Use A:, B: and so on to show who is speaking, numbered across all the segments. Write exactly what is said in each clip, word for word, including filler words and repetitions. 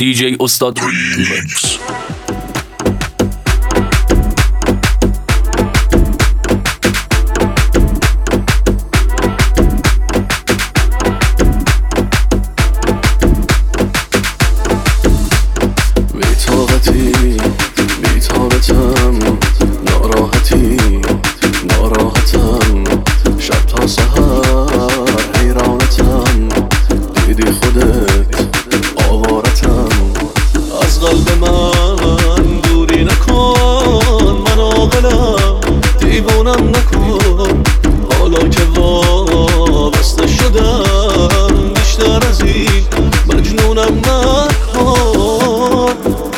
A: دی جی استاد ریمیکس.
B: بی‌طاقتی بی‌طاقتم، ناراحتی ناراحتم، شب تا سحر حیرانتم، دیدی خودت آوارتم. از قلب من دوری نکن، من عاقلم دیوونم نکن، حالا که وابسته شدم بیشتر از این مجنونم نکن.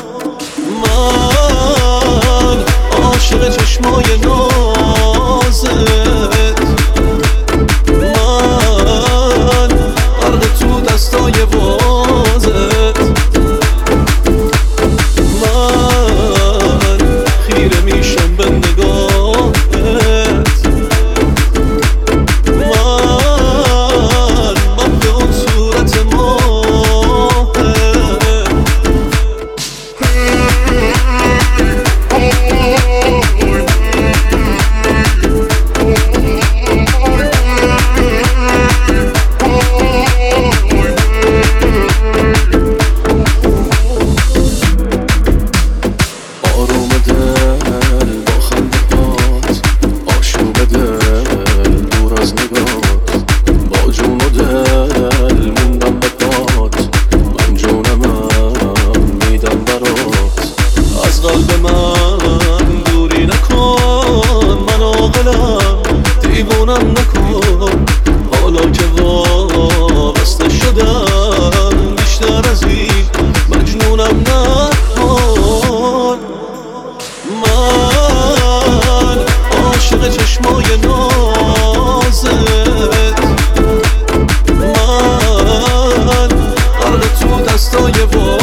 B: من عاشق چشمای نازت، من غرق تو دستای بازت، من خیره میشم به نگاهت، من مبه اون صورت ماهت. آروم دل با خنده‌هات، آشوب دل دور از نگات، با جون و دل موندم به پات، من جونمم میدم برات. از قلب من دوری نکن، من عاقلم دیوونم نکن، حالا که وابسته شدم بیشتر از این مجنونم نکن. من عاشق چشمای نازت، من غرق تو دستای